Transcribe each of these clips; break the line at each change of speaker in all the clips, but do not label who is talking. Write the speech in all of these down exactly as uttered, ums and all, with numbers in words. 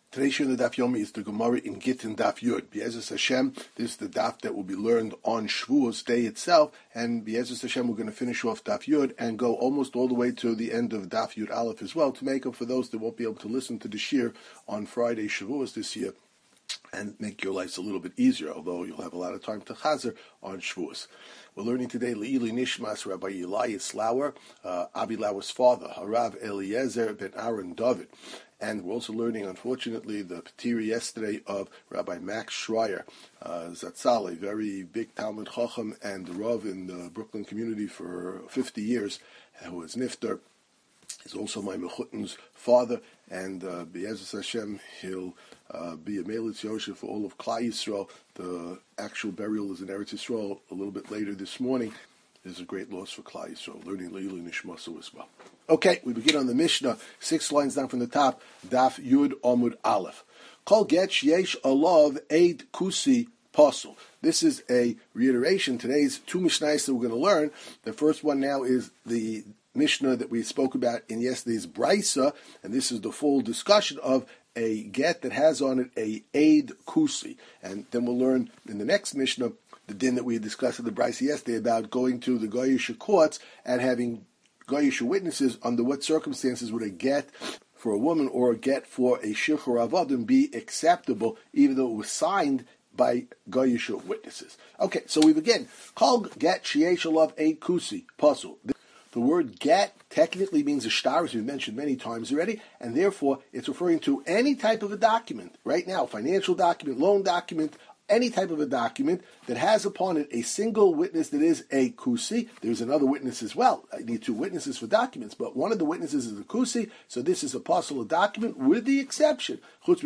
Today's Shir in the Daf Yomi is the Gemara in Gittin Daf Yud. B'Ezus Hashem, this is the Daf that will be learned on Shavuos Day itself, and B'Ezus Hashem, we're going to finish off Daf Yud and go almost all the way to the end of Daf Yud Aleph as well, to make up for those that won't be able to listen to the Shir on Friday Shavuos this year, and make your lives a little bit easier, although you'll have a lot of time to chazer on Shavuos. We're learning today Le'ili Nishmas Rabbi Elias Lauer, uh, Abi Lauer's father, Harav Eliezer ben Aaron David. And we're also learning, unfortunately, the Petiri yesterday of Rabbi Max Schreier, uh, Zatzal, a very big Talmud Chacham and Rav in the Brooklyn community for fifty years, who was Nifter. He's also my Mechutin's father, and uh, B'Ezus Hashem, he'll uh, be a Melitz Yosef for all of Klal Yisrael. The actual burial is in Eretz Yisrael a little bit later this morning. There's a great loss for Klal Yisrael, learning Le'ili Nishmasu as well. Okay, we begin on the Mishnah, six lines down from the top, Daf Yud Amud Aleph. Kol get yesh alav eid kusi pasul. This is a reiteration. Today's two Mishnahs that we're going to learn. The first one now is the Mishnah that we spoke about in yesterday's Brisa, and this is the full discussion of a get that has on it a eid kusi. And then we'll learn in the next Mishnah the din that we had discussed in the Brisa yesterday about going to the Goyish courts and having Goyish witnesses. Under what circumstances would a get for a woman or a get for a shichur avadim be acceptable, even though it was signed by Goyish witnesses? Okay, so we begin. Kol get sheyesh alav eid kusi pasul. The word get technically means a shtar, as we've mentioned many times already, and therefore it's referring to any type of a document. Right now, financial document, loan document, any type of a document that has upon it a single witness that is a kusi. There's another witness as well. I need two witnesses for documents, but one of the witnesses is a kusi, so this is a pasul document with the exception, but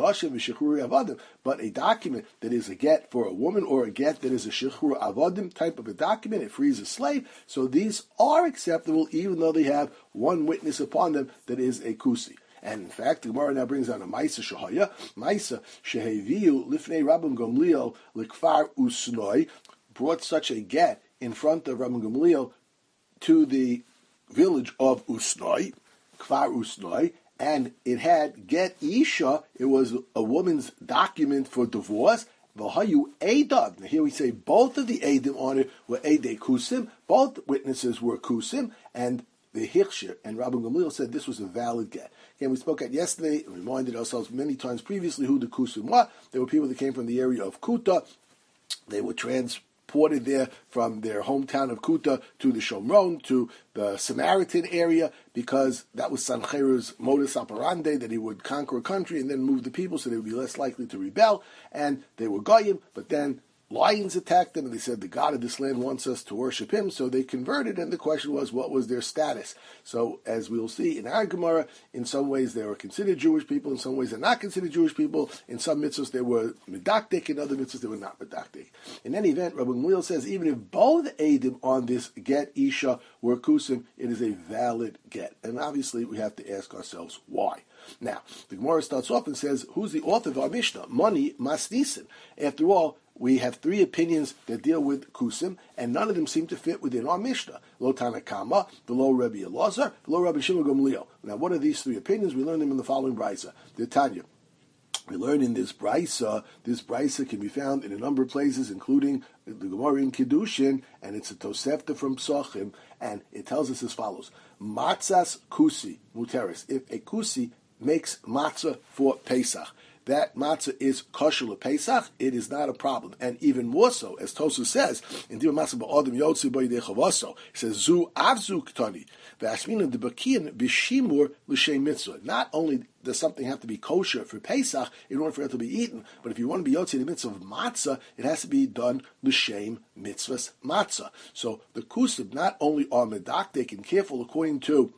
a document that is a get for a woman or a get that is a shechur avadim type of a document, it frees a slave, so these are acceptable even though they have one witness upon them that is a kusi. And in fact, the Gemara now brings on a Maisa Shahaya, Maisa Sheheviu Lifnei Rabban Gamliel Likfar Usnoi, brought such a get in front of Rabban Gamliel to the village of Usnoi, Kfar Usnoi, and it had get Isha, it was a woman's document for divorce, V'hayu Eidav. Now here we say both of the Eidim on it were Eidei Kusim, both witnesses were Kusim, and the Hichshir, and Rabban Gamliel said this was a valid get. Again, we spoke at yesterday and reminded ourselves many times previously who the Kusim were. They were people that came from the area of Kuta. They were transported there from their hometown of Kuta to the Shomron, to the Samaritan area, because that was Sancher's modus operandi, that he would conquer a country and then move the people so they would be less likely to rebel. And they were Goyim, but then lions attacked them, and they said, the God of this land wants us to worship him, so they converted, and the question was, what was their status? So, as we'll see in our Gemara, in some ways they were considered Jewish people, in some ways they're not considered Jewish people, in some mitzvahs they were medaktik, in other mitzvahs they were not medaktik. In any event, Rabbi Gamliel says, even if both Eidim on this get Isha were Kusim, it is a valid get. And obviously we have to ask ourselves why. Now, the Gemara starts off and says, who's the author of our Mishnah? Mani Masnisin. After all, we have three opinions that deal with Kusim, and none of them seem to fit within our Mishnah. Lo Tanakama, the Lo Rabbi Elazar, the Lo Rabbi Shimon Gamliel. Now, what are these three opinions? We learn them in the following Brisa. The Tanya. We learn in this Brisa, this Brisa can be found in a number of places, including the Gemara in Kiddushin, and it's a Tosefta from Psachim, and it tells us as follows. Matzas Kusi Muteris. If a Kusi makes matzah for Pesach, that matzah is kosher Pesach, it is not a problem. And even more so, as Tosu says, in Diva Matzah Ba'adim Yotzi Ba'idei Chavaso, he says, Zu Avzu Ktani, V'ashmina Debakian B'shimur L'Shem Mitzvah. Not only does something have to be kosher for Pesach in order for it to be eaten, but if you want to be Yotzi the mitzvah of matzah, it has to be done L'Shem Mitzvah's matzah. So the Kusib not only are medaktik and careful according to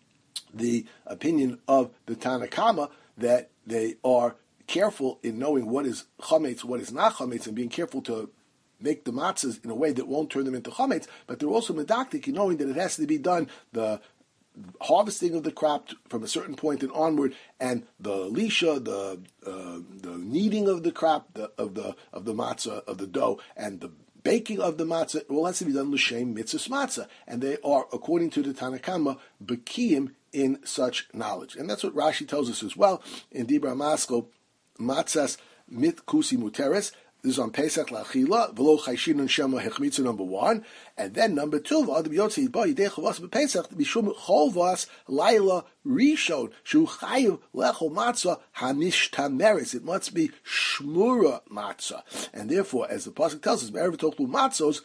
the opinion of the Tanakama, that they are careful in knowing what is chametz, what is not chametz, and being careful to make the matzahs in a way that won't turn them into chametz, but they're also medaktik in knowing that it has to be done, the harvesting of the crop from a certain point and onward, and the lisha, the uh, the kneading of the crop, the, of the of the matzah, of the dough, and the baking of the matzah, all has to be done l'shem mitzvah matzah, and they are, according to the Tanna Kama, bekiyim in such knowledge. And that's what Rashi tells us as well in Dibra Maskal, matzas mit kusi muteres. This is on Pesach Lachila, V'lo Chayshin and Shema Hechmitzu, number one. And then number two, V'ad B'yotzi Ba Yidei Chavas B'Pesach, B'shum Chovas Laila Rishon, Shu Chayiv Lechol Matzah Hanishtameres. It must be Shmura Matzah. And therefore, as the Pasuk tells us, Be'erev Tochlu Matzos,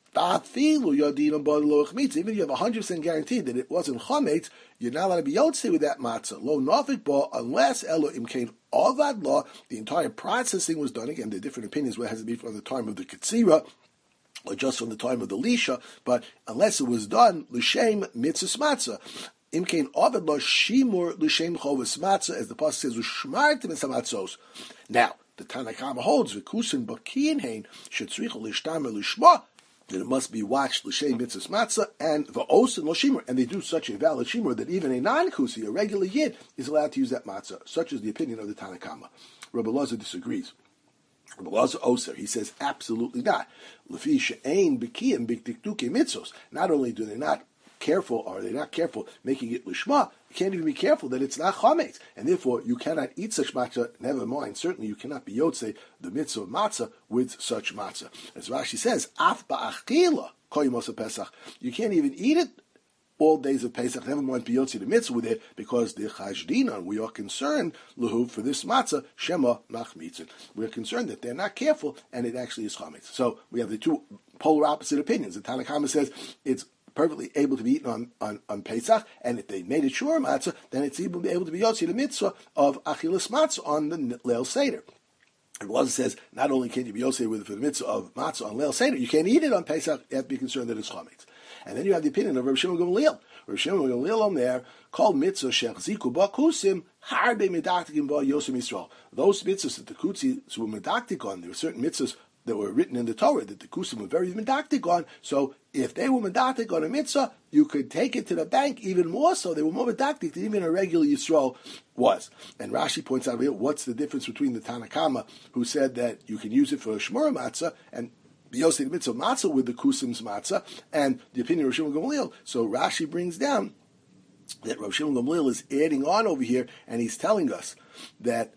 even if you have a hundred percent guarantee that it wasn't chametz, you're not allowed to be yotze with that matzah. Lo nafik ba, unless elo imkain avad law, the entire processing was done. Again, there are different opinions whether it has to be from the time of the ketzira or just from the time of the lisha. But unless it was done l'shem mitzvah matzah, imkain avad law shimur l'shem chovas matzah, as the pasuk says, u'shmartim esamatzos. Now the Tanna Kama holds v'kusin bakiin hein shetzricha l'shtamer l'shma, that it must be watched l'shem mitzvah matzah and v'osin lo shimur, and they do such a valid shimur that even a non-kusi, a regular yid, is allowed to use that matzah. Such is the opinion of the Tanna Kama. Rabbi Elazar disagrees. Rabbi Elazar Oser, he says absolutely not. Lefi she'ein b'kiyim b'tiktuke mitzvos. Not only do they not careful, or they're not careful making it lishma, you can't even be careful that it's not chametz, and therefore you cannot eat such matzah. Never mind, certainly you cannot be yotze the mitzvah of matzah with such matzah. As Rashi says, af ba'achila koyimos Pesach, you can't even eat it all days of Pesach. Never mind be yotze the mitzvah with it, because the chashdinan, we are concerned luhu for this matzah shema machmitzin. We are concerned that they're not careful and it actually is chametz. So we have the two polar opposite opinions. The Tanna Kama says it's perfectly able to be eaten on, on, on Pesach, and if they made it shur matzah, then it's able, able to be yotzi the mitzvah of achilas matzah on the Leil Seder. And Elazar says, not only can you be yotzi with for the mitzvah of matzah on Leil Seder, you can't eat it on Pesach, you have to be concerned that it's chametz. And then you have the opinion of Rabbi Shimon Gamliel. Rabbi Shimon Gamliel on there, called mitzvah shechziku ba kusim, harbe medaktikim ba yosim Yisrael. Those mitzvahs that the kutzis were medaktik on, there were certain mitzvahs that were written in the Torah that the kusim were very medaktik on. So if they were medaktik on a mitzvah, you could take it to the bank even more so. They were more medaktik than even a regular Yisrael was. And Rashi points out here, what's the difference between the Tanna Kama, who said that you can use it for a shmura matzah, and Yosei the mitzvah matzah with the kusim's matzah, and the opinion of Rav Shimon Gamliel. So Rashi brings down that Rav Shimon Gamliel is adding on over here, and he's telling us that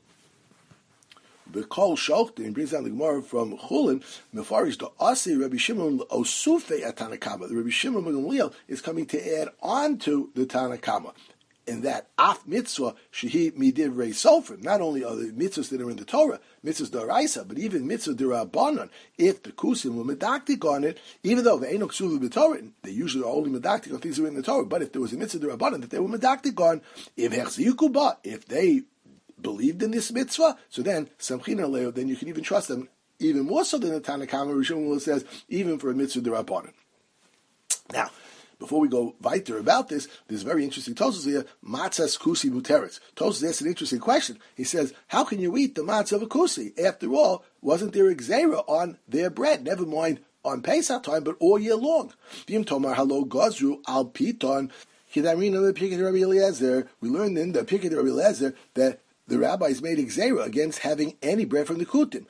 the Kol Shoktin brings down the Gemara from Chulin, Mefarish to Asi Rabbi Shimon Osufe at Tanna Kama. The Rabbi Shimon Gamliel is coming to add on to the Tanna Kama. In that af mitzvah shehi midivrei sofer, not only are the mitzvahs that are in the Torah, mitzvahs daraisa, but even mitzvah derabanan, if the kusim were medaktik on it, even though the enok suvu b'Torah, they usually are only medaktik on things that are in the Torah, but if there was a mitzvah derabanan that they were medaktik on, if hechziyuku ba, if they believed in this mitzvah, so then samchina leo, then you can even trust them even more so than the Tanna Kama. Rishon says even for a mitzvah derabanan. Now, before we go weiter about this, there's a very interesting Tosfos here, matzahs kusi muteres. Tosfos asks an interesting question. He says, how can you eat the matzah of a kusi? After all, wasn't there a gzeira on their bread? Never mind on Pesach time, but all year long. V'im tomar halo gazru al piton. We learned in the Pirkei Rabbi Eliezer that the rabbis made a gzeira against having any bread from the kutim.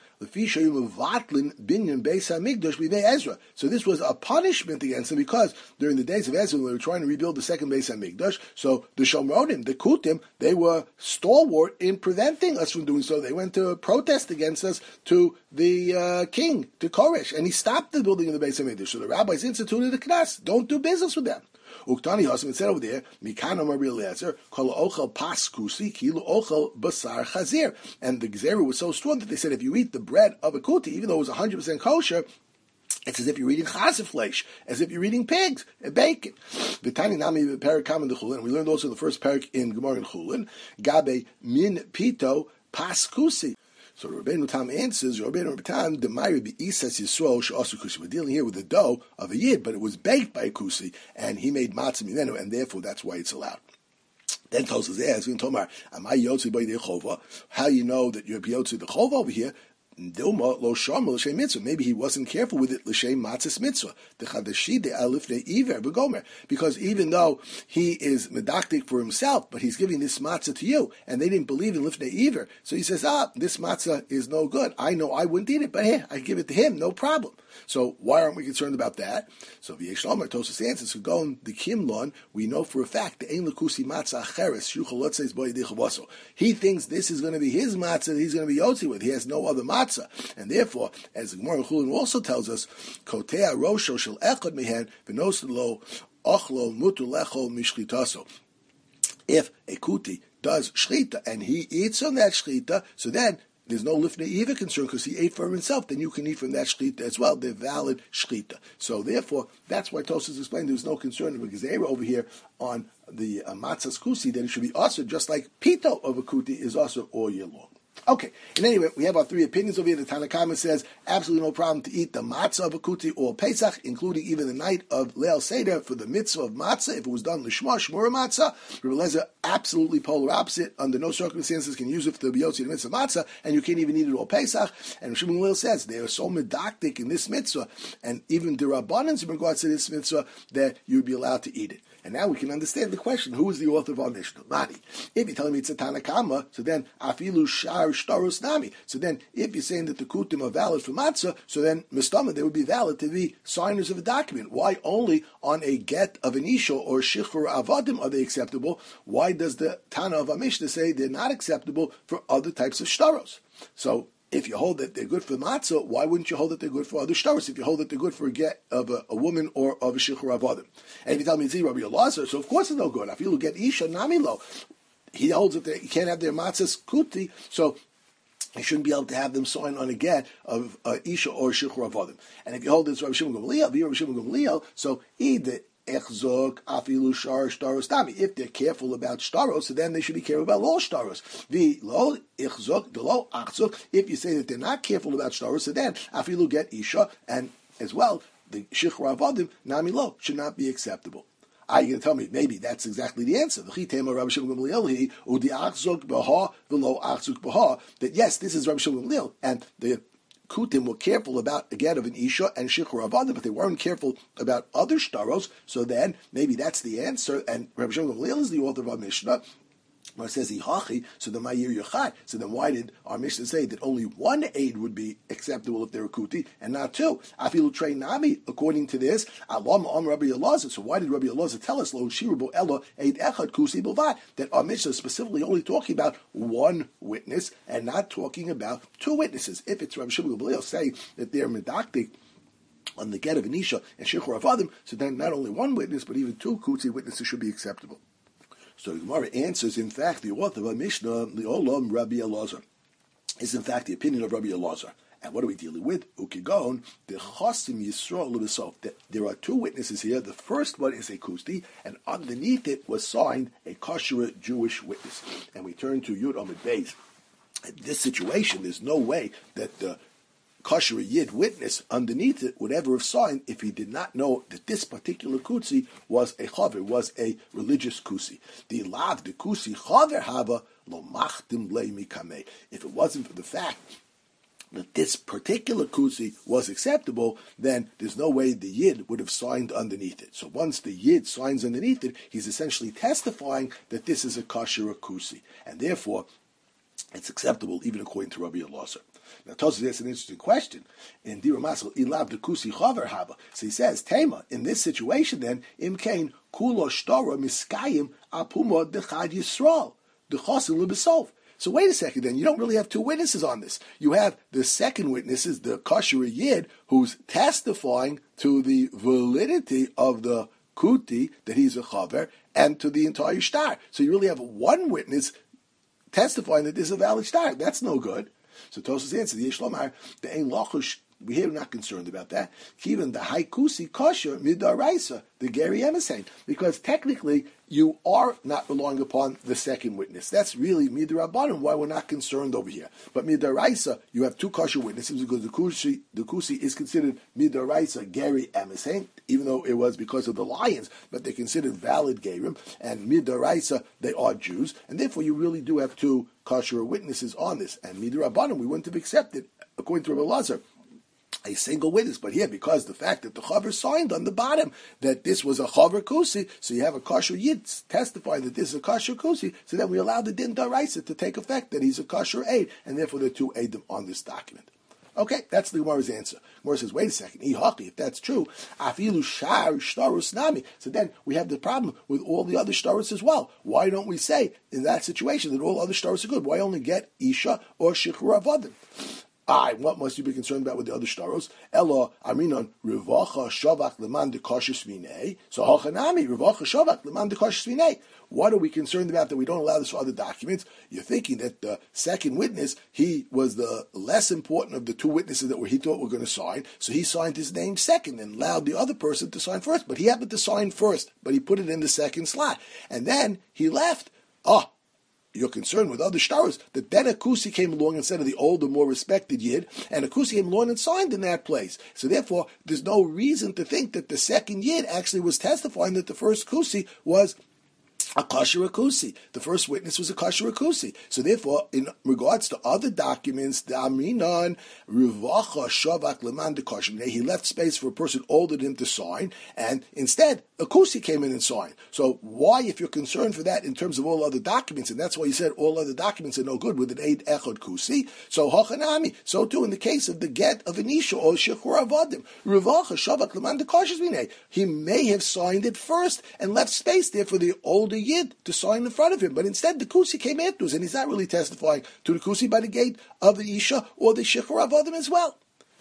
So this was a punishment against them, because during the days of Ezra, when they were trying to rebuild the second Beis HaMikdash, so the Shomronim, the kutim, they were stalwart in preventing us from doing so. They went to protest against us to the uh, king, to Koresh, and he stopped the building of the Beis HaMikdash. So the rabbis instituted the knas. Don't do business with them. Uktani Hasim, it said over there, Mikana Rabbi Eliezer, Kol Ochel Pas Kusi, Kilu Ochel Basar Chazir. And the Gzera was so strong that they said if you eat the bread of a kuti, even though it was one hundred percent kosher, it's as if you're eating chazir as if you're eating pigs and bacon. The tiny nami parak kam in the Chulin. We learned also the first parak in Gemara in Chulin. Gabe min pito pas kusi. So Rabbeinu Tam answers, Rabbeinu Tam, the Ma'ir be Isas Yisrael she'asu kusi. We're dealing here with the dough of a yid, but it was baked by a kusi, and he made matzah minenu, and therefore that's why it's allowed. Then Tosfos asks, Tomar, am I yotzi by the chova? How you know that you're yotzi the chova over here? Dilma lo shama l'shem mitzvah. Maybe he wasn't careful with it l'shem matzahs mitzvah. The chadashide alifnei iver begomer. Because even though he is medactic for himself, but he's giving this matzah to you, and they didn't believe in lifnei iver, so he says, ah, this matzah is no good. I know I wouldn't eat it, but hey, I give it to him, no problem. So why aren't we concerned about that? So v'yesh lomar Tosfos answers, so going the kimlon, we know for a fact the ein lekusi matzah acheres shuchal lotzes bo yedichavaso. He thinks this is going to be his matzah that he's going to be yotzi with. He has no other matzah. And therefore, as the Gemara Chulin also tells us, Kotea Rosho shel echad mehen v'nosid lo ochlo mutu lecho mishchitaso. If a kuti does shchita and he eats on that shchita, so then there's no lifnei iver concern because he ate for himself. Then you can eat from that shchita as well. They're valid shchita. So therefore, that's why Tosfos explained there's no concern of a gezerah over here on the uh, matzah's kusi that it should be also just like pito of a kuti is also all year long. Okay, and anyway, we have our three opinions over here. The Tanna Kama says, absolutely no problem to eat the matzah of a kuti or Pesach, including even the night of Leil Seder for the mitzvah of matzah, if it was done l'shma, shmura matzah. Rebbe Lezer, absolutely polar opposite. Under no circumstances can use it for the biyotzi, the mitzvah matzah, and you can't even eat it all Pesach. And Shimon Gamliel says, they are so medactic in this mitzvah, and even the Rabbanans in regards to this mitzvah, that you'd be allowed to eat it. And now we can understand the question, who is the author of our Mishnah? Mani. If you're telling me it's a Tanna Kama, so then afilu shar shtarus nami. So then, if you're saying that the kutim are valid for matzah, so then mistama, they would be valid to be signers of a document. Why only on a get of an isha or shichur avadim are they acceptable? Why does the Tana of our Mishnah say they're not acceptable for other types of shtaros? So, if you hold that they're good for matzah, why wouldn't you hold that they're good for other shtaros? If you hold that they're good for a get of a, a woman or of a shichur avadim, and if you tell me it's Rabbi Elazar, so of course it's no good. I feel you get isha namilo. He holds that they, you can't have their matzahs kuti, so you shouldn't be able to have them sign on a get of uh, isha or shichur avadim. And if you hold it's Rabbi Shimon Gamliel, Rabbi Shimon Gamliel, so either Echzok afilu shar shtaros tami. If they're careful about shtaros, so then they should be careful about all shtaros. Vi lo echzok de lo achzok. If you say that they're not careful about shtaros, so then afilu get isha, and as well the shichur avadim nami lo should not be acceptable. Are you going to tell me maybe that's exactly the answer? That yes, this is Rabbi Shimon Gamliel, and the Kutim were careful about a get of an Isha and Shichur Avadim, but they weren't careful about other shtaros, so then maybe that's the answer, and Rabbi Shimon Gamliel is the author of our Mishnah. When it says Ihachi, so then Ma'ir Yachai. So then why did our Mishnah say that only one aid would be acceptable if they're a kuti and not two? Afilu Trei Nami, according to this, Alam Am Rabbi Elazar. So why did Rabbi Elazar tell us Lo Shirubo Ella Eid Echad Kusi Bilvad? That our Mishnah is specifically only talking about one witness and not talking about two witnesses. If it's Rabbi Shimon Gamliel saying that they're medactic on the get of an Isha and Shichur Avadim, so then not only one witness but even two kuti witnesses should be acceptable. So the Gemara answers, in fact, the author of our Mishnah, the Olam Rabbi Elazar, is in fact the opinion of Rabbi Elazar. And what are we dealing with? Ukigon, the Chosim Yisrael Lebesof. There are two witnesses here. The first one is a kusti, and underneath it was signed a kosher Jewish witness. And we turn to Yud Amid Beis. In this situation, there's no way that the kosher yid witness underneath it would ever have signed if he did not know that this particular kusi was a chaver, was a religious kusi. The lav the kusi chaver hava lo machtim lei mikameh. If it wasn't for the fact that this particular kusi was acceptable, then there's no way the yid would have signed underneath it. So once the yid signs underneath it, he's essentially testifying that this is a kosher kusi, and therefore it's acceptable even according to Rabbi Elazar. Now, Tosfos asks an interesting question. In Dira Masel, Ilav de Kusi Chaver Haba. So he says, Tema, in this situation then, Imkain Kulo Shtora Miskayim Apuma Dechad Yisrael. Dechasim Lebesov. So wait a second then, you don't really have two witnesses on this. You have the second witness, is the kosher yid, who's testifying to the validity of the kuti, that he's a chaver, and to the entire shtar. So you really have one witness testifying that this is a valid shtar. That's no good. So Tosfos answers, the Yesh Lomar, the Ein Lachush We here are not concerned about that. Even the haikusi kosher midaraisa, the Gary Emerson, because technically you are not relying upon the second witness. That's really midrabanan, why we're not concerned over here. But midaraisa, you have two kosher witnesses because the kusi, the kusi is considered midaraisa Gary Emerson, even though it was because of the lions, but they're considered valid Gerim, and midaraisa, they are Jews, and therefore you really do have two kosher witnesses on this. And midrabanan, we wouldn't have accepted, according to Rabbi Lazar, a single witness. But here, because the fact that the chaver signed on the bottom that this was a chaver kusi, so you have a kosher yid testifying that this is a kosher kusi, so then we allow the din daraisa to take effect that he's a kosher aid, and therefore there are two aidim on this document. Okay, that's the Gemara's answer. Gemara says, wait a second, if that's true, afilu shar shtarus nami. So then we have the problem with all the other shtarus as well. Why don't we say in that situation that all other shtarus are good? Why only get isha or shichur avadim? I, what must you be concerned about with the other shtaros? Elo, Aminon, Rivacha Shavak Leman de Kosher Svinei. So Hachanami, Rivacha Shavak Leman de Kosher Svinei. What are we concerned about that we don't allow this for other documents? You're thinking that the second witness, he was the less important of the two witnesses that were, he thought were going to sign, so he signed his name second and allowed the other person to sign first. But he happened to sign first, but he put it in the second slot. And then he left. Oh, you're concerned with other shtaros, that then a kusi came along instead of the older, more respected yid, and a kusi came along and signed in that place. So therefore, there's no reason to think that the second yid actually was testifying that the first kusi was a kosher kusi. The first witness was a kosher kusi. So therefore, in regards to other documents, the aminan rivacha shavak leman de kosher, he left space for a person older than him to sign, and instead a kusi came in and signed. So why, if you're concerned for that in terms of all other documents, and that's why you said all other documents are no good with an eid echad kusi, so hachanami, so too in the case of the get of an isha or shechur avadim, rivacha shavak leman de kosher, he may have signed it first and left space there for the older yid to sign in front of him, but instead the kusi came afterwards, and he's not really testifying to the kusi by the gate of the isha or the shechur avadim as well.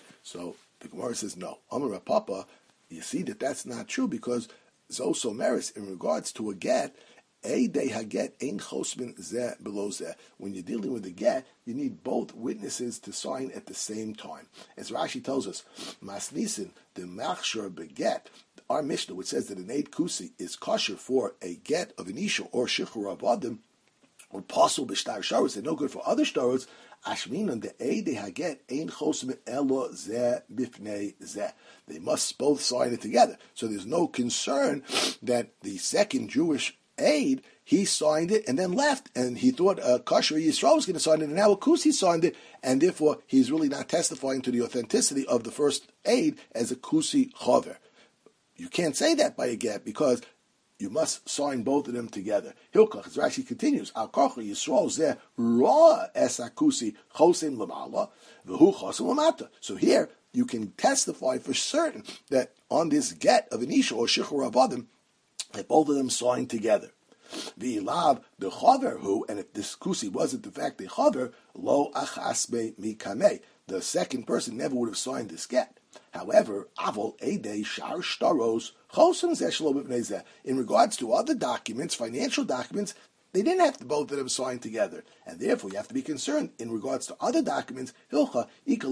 So the Gemara says no. Amar Papa, you see that that's not true because Zoso Meris, in regards to a get, a day haget ein chosmin zeh below zeh. When you're dealing with a get, you need both witnesses to sign at the same time. As Rashi tells us, Masnisin the machshor beget. Our Mishnah, which says that an eid kusi is kosher for a get of an isha or shichur avadim, or possible b'shtar sharos, they're no good for other shtaros. Ashminan the eid haget ein chosmin elo zeh bifnei zeh. They must both sign it together. So there's no concern that the second Jewish aid, he signed it and then left, and he thought uh, Kosher Yisrael was going to sign it, and now a Kusi signed it, and therefore he's really not testifying to the authenticity of the first aid as a Kusi Chaver. You can't say that by a get because you must sign both of them together. Hilkach, as Rashi continues, Al Kosher Yisrael zeh ra es akusi chosim lamala v'hu chosim lamata. So here you can testify for certain that on this get of an isha or shichur avadim, that both of them signed together. The ilav the chaver who, and if this kusi wasn't in fact a chaver, lo achasbe mikamei, the second person never would have signed this get. However, avol edei shar shtaros chosim zeh shelo b'pnei zeh. In regards to other documents, financial documents, they didn't have to both of them sign together, and therefore you have to be concerned in regards to other documents. Hilcha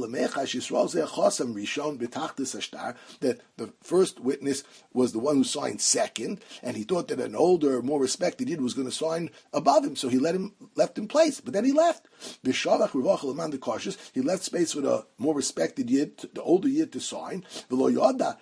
that the first witness was the one who signed second, and he thought that an older, more respected yid was going to sign above him, so he let him left in place. But then he left. He left space for the more respected yid, the older yid, to sign. He didn't know that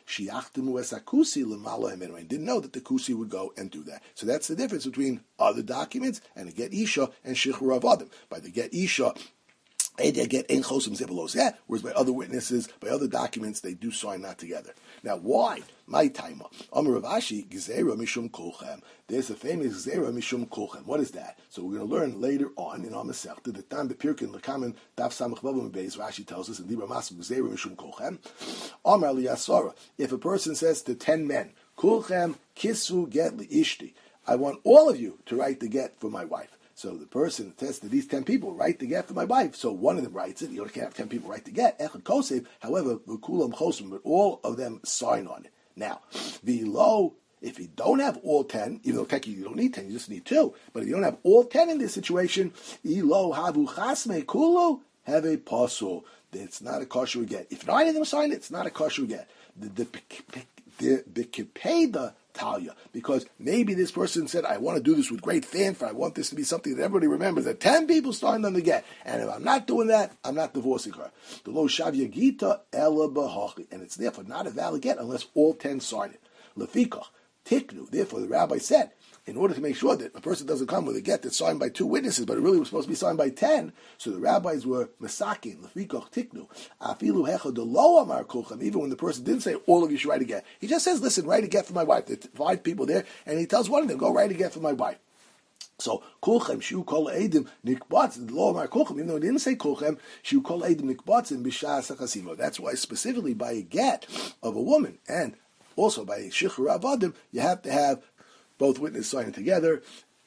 the kusi would go and do that. So that's the difference between other documents and a get isha and shichur avadim. By the get isha, they get ein chosim zeh below zeh, whereas by other witnesses, by other documents, they do sign that together. Now, why? My timer. Amar Rav Ashi gzeira mishum kolchem. There's a famous gzeira mishum kolchem. What is that? So we're going to learn later on in our Masechta the time the Pirkin lekamen daf samach vavam beis. Rashi tells us in Dibra Masu gzeira mishum kolchem. Amar liyasara. If a person says to ten men, kolchem kisu get li ishti, I want all of you to write the get for my wife. So the person says to these ten people, write the get for my wife. So one of them writes it. You can't have ten people write the get. Echad kosev. However, v'kulam chosim, but all of them sign on it. Now, v'lo, if you don't have all ten, even though technically you don't need ten, you just need two. But if you don't have all ten in this situation, ilo havu chasme kulu have a pasul. It's not a kosher get. If not any of them signed it, it's not a kosher get. The the the Bikipeda Talia, because maybe this person said, I want to do this with great fanfare, I want this to be something that everybody remembers, that ten people signed on the get, and if I'm not doing that, I'm not divorcing her. The lo shavya gita ela bahachi, and it's therefore not a valid get unless all ten sign it. Lefikach tiknu, therefore the rabbi said, in order to make sure that a person doesn't come with a get that's signed by two witnesses, but it really was supposed to be signed by ten, so the rabbis were masakin, lefikoch tiknu, afilu hecha de lo amar kulchem, even when the person didn't say, all of you should write a get. He just says, listen, write a get for my wife. There are five people there, and he tells one of them, go write a get for my wife. So, kulchem, shu kol edim nikbatz, the lo amar kulchem, even though he didn't say kulchem, shu kol edim nikbatz in bishas hakasimo. That's why specifically by a get of a woman, and also by a shichur avadim, you have to have both witnesses signing together.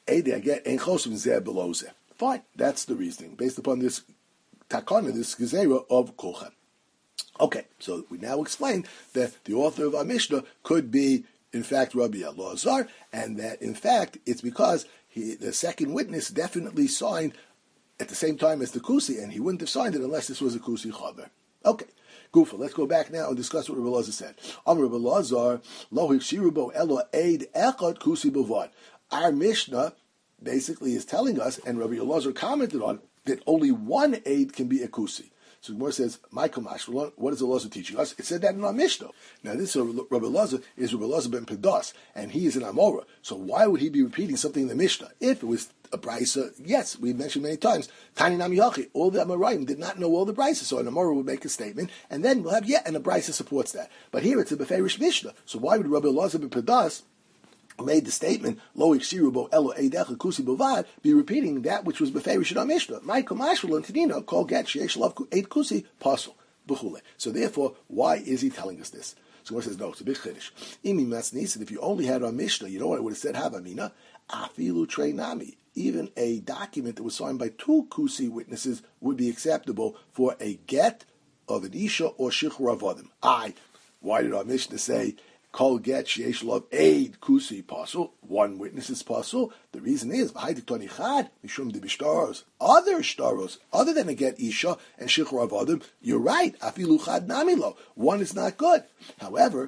Fine, that's the reasoning based upon this takana, this gezerah of kolchem. Okay, so we now explain that the author of our Mishnah could be, in fact, Rabbi Elazar, and that in fact it's because he, the second witness definitely signed at the same time as the kusi, and he wouldn't have signed it unless this was a kusi chaver. Okay. Gufa, let's go back now and discuss what Rabbi Elazar said. Amar Rabbi Elazar, lo hikshirubo elo eid echad kusi bavad. Our Mishnah basically is telling us, and Rabbi Elazar commented on, that only one aid can be a kusi. So the Gemara says, "My kamash, what is Elazar teaching us?" It said that in our Mishnah. Now this Rabbi Elazar is Rabbi Elazar ben Pedas, and he is an Amora. So why would he be repeating something in the Mishnah? If it was a brisa, yes, we mentioned many times, Tani Nami Yachi, all the Amoraim did not know all the brises, so an Amora would make a statement, and then we'll have yet, and a brisa supports that. But here it's a Beferish Mishnah, so why would Rabbi Elazar ben Pedas, who made the statement, Lo iksirubo elo eidecha kusi bovad, be repeating that which was Beferish in our Mishnah? Michael Mashal and Tanina call get sheyesh love eid kusi pasul b'chule. So therefore, why is he telling us this? So one says, no, it's a big chiddush. Imi matznisin, if you only had our Mishnah, you know what I would have said, Havamina, afilu trei nami. Even a document that was signed by two kusi witnesses would be acceptable for a get of an isha or shichur avodim. I, why did our Mishnah say, Kol get sheyesh love aid kusi pasul? One witness is pasul. The reason is v'haidik mishum de bishtaros. Other shtaros, other than a get isha and shichur avodim, you're right. Afilu chad namilo. One is not good. However,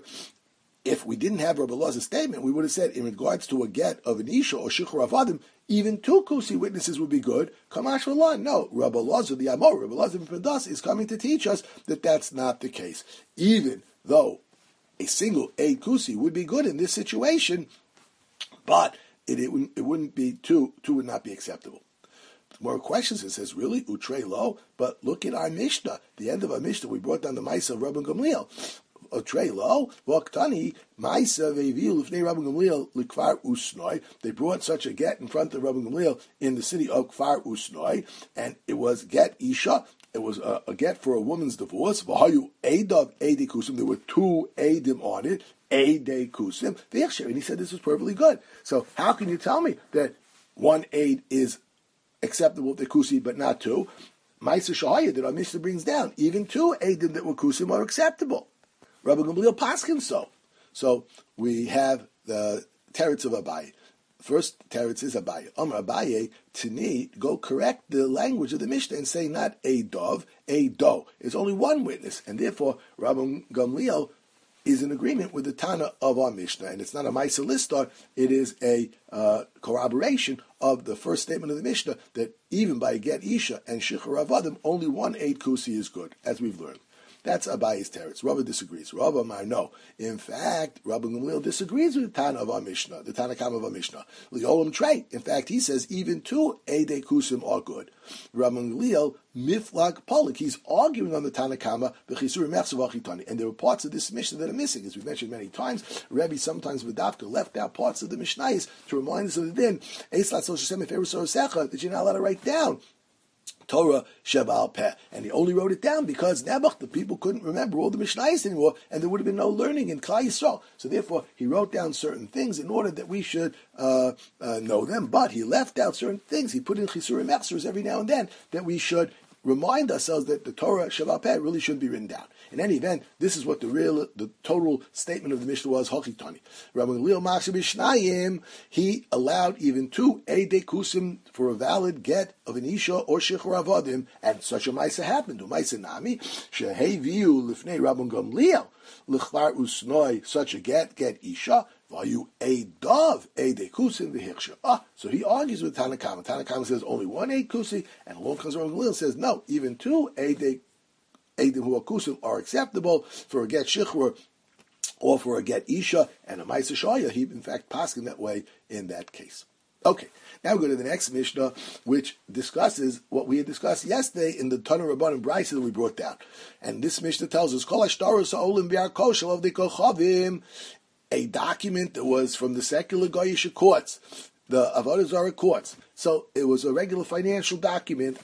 if we didn't have Rabbi Elazar's statement, we would have said in regards to a get of an isha or shichur avodim, even two kusi witnesses would be good. Kamash v'lan. No, Rabbi Elazar, the Amor, Rabbi Elazar ben Pedas, is coming to teach us that that's not the case. Even though a single aid kusi would be good in this situation, but it, it, wouldn't, it wouldn't be, two, two would not be acceptable. More questions, it says, really? Utrei lo? But look at our Mishnah. The end of our Mishnah, we brought down the Maisa of Rabban Gamliel. Utrei lo? V'aktani, Maisa ve'viu l'fnei Rabban Gamliel l'kfar usnoi. They brought such a get in front of Rabban Gamliel in the city of Kfar Usnoi, and it was get Isha. It was a, a get for a woman's divorce. V'hayu eidav eidei kusim. There were two eidim on it. Eidei kusim. And he said this was perfectly good. So how can you tell me that one aid is acceptable to kusi, but not two? Ma'aser shahaya that our Mishnah brings down. Even two eidim that were kusim are acceptable. Rabbi Gamliel paskin so. So we have the teretz of Abaye. First teretz is Abaye. Amar Abaye, Tini, go correct the language of the Mishnah and say not a dove, a do. It's only one witness, and therefore Rabbi Gamliel is in agreement with the Tana of our Mishnah, and it's not a Maisa Listar, it is a uh, corroboration of the first statement of the Mishnah that even by get Isha and Shichur Avadim, only one eight kusi is good, as we've learned. That's Abaye's teretz. Rava disagrees. Rava Amar, no. In fact, Rabbi Gamliel disagrees with the Tana of our Mishnah, the Tana Kama of our Mishnah. Liolam Trey. In fact, he says even two Eidei Kusim are good. Rabbi Gamliel Miflag Polik. He's arguing on the Tana Kama, the Chisuri Mechsav Achitani. And there are parts of this Mishnah that are missing, as we've mentioned many times. Rebbe sometimes with Dafka left out parts of the Mishnayos to remind us of the din. Eislat Sol Shem Eferus Orasecha that you're not allowed to write down Torah Sheva Al Peh, and he only wrote it down because Nebuch, the people couldn't remember all the Mishnayos anymore, and there would have been no learning in Klal Yisrael. So therefore, he wrote down certain things in order that we should uh, uh, know them. But he left out certain things. He put in Chisurim Echsers every now and then that we should remind ourselves that the Torah Sheval Peh really should be written down. In any event, this is what the real, the total statement of the Mishnah was. Hochitani. Rabbi Gamliel Machshir B'Shnayim, he allowed even two Eidei Kusim for a valid get of an Isha or Shichur Avodim, and such a Maisa happened. Maisa Nami Shehei Viu Lifnei Rabbi Gamliel L'chvar Usnoi, such a get, get Isha. Vayu Eidav Eidei Kusim v'Hiksha. Ah, so he argues with Tanakama. Tanakama says only one Eid Kusi, and along comes Rabbi Gamliel says no, even two Eidei Eidim who are Kusim are acceptable for a get Shichur or for a get Isha, and a Maisa Shaya. He in fact passed in that way in that case. Okay, now we go to the next Mishnah, which discusses what we had discussed yesterday in the Tana Rabbanan Brisa that we brought down. And this Mishnah tells us, Kol Ashtaros Ha'olim B'Arkoshel of the Kochavim, a document that was from the secular Goyish courts, the Avodah Zarah courts. So it was a regular financial document,